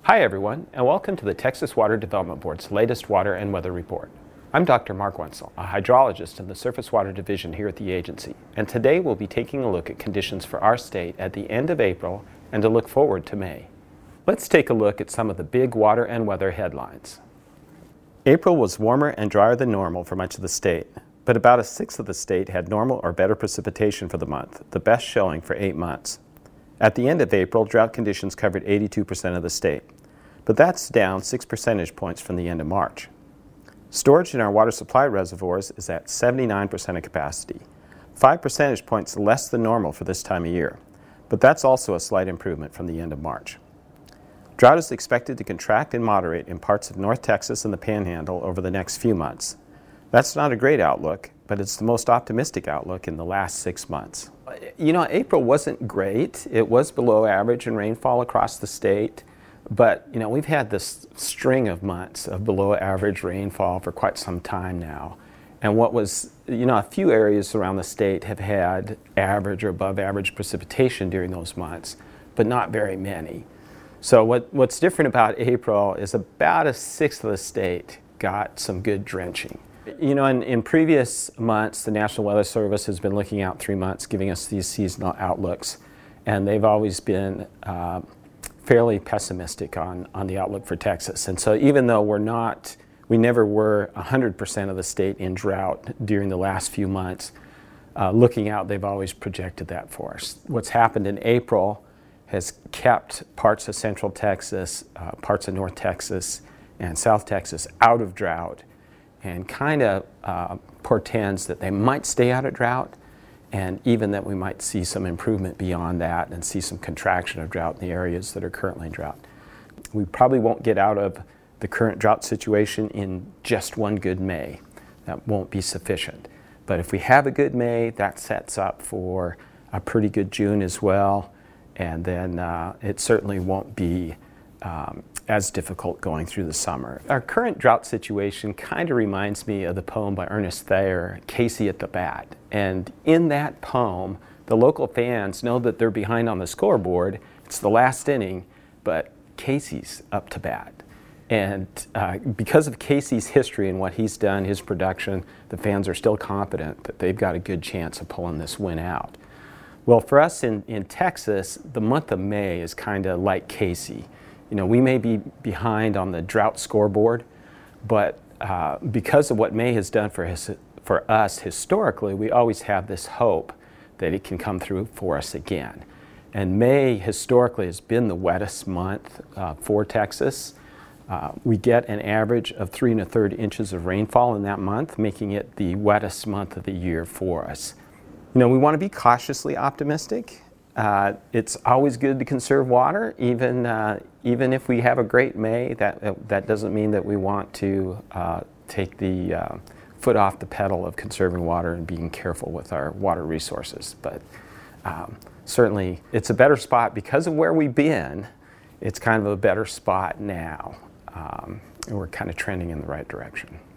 Hi everyone, and welcome to the Texas Water Development Board's latest water and weather report. I'm Dr. Mark Wenzel, a hydrologist in the Surface Water Division here at the agency, and today we'll be taking a look at conditions for our state at the end of April and to look forward to May. Let's take a look at some of the big water and weather headlines. April was warmer and drier than normal for much of the state, but about a sixth of the state had normal or better precipitation for the month, the best showing for 8 months. At the end of April, drought conditions covered 82% of the state, but that's down 6 percentage points from the end of March. Storage in our water supply reservoirs is at 79% of capacity, 5 percentage points less than normal for this time of year, but that's also a slight improvement from the end of March. Drought is expected to contract and moderate in parts of North Texas and the Panhandle over the next few months. That's not a great outlook, but it's the most optimistic outlook in the last 6 months. You know, April wasn't great. It was below average in rainfall across the state, but you know, we've had this string of months of below average rainfall for quite some time now. And what was, a few areas around the state have had average or above average precipitation during those months, but not very many. So what's different about April is about a sixth of the state got some good drenching. In previous months, the National Weather Service has been looking out 3 months, giving us these seasonal outlooks, and they've always been fairly pessimistic on the outlook for Texas. And so even though we never were 100% of the state in drought during the last few months, looking out, they've always projected that for us. What's happened in April has kept parts of Central Texas, parts of North Texas, and South Texas out of drought, and kind of portends that they might stay out of drought, and even that we might see some improvement beyond that and see some contraction of drought in the areas that are currently in drought. We probably won't get out of the current drought situation in just one good May. That won't be sufficient. But if we have a good May, that sets up for a pretty good June as well, and then it certainly won't be as difficult going through the summer. Our current drought situation kind of reminds me of the poem by Ernest Thayer, Casey at the Bat. And in that poem, the local fans know that they're behind on the scoreboard. It's the last inning, but Casey's up to bat. And because of Casey's history and what he's done, his production, the fans are still confident that they've got a good chance of pulling this win out. Well, for us in Texas, the month of May is kind of like Casey. We may be behind on the drought scoreboard, but because of what May has done for us historically, we always have this hope that it can come through for us again. And May historically has been the wettest month for Texas. We get an average of 3 1/3 inches of rainfall in that month, making it the wettest month of the year for us. We want to be cautiously optimistic. It's always good to conserve water, even if we have a great May. That doesn't mean that we want to take the foot off the pedal of conserving water and being careful with our water resources. But certainly, it's a better spot because of where we've been. It's kind of a better spot now, and we're kind of trending in the right direction.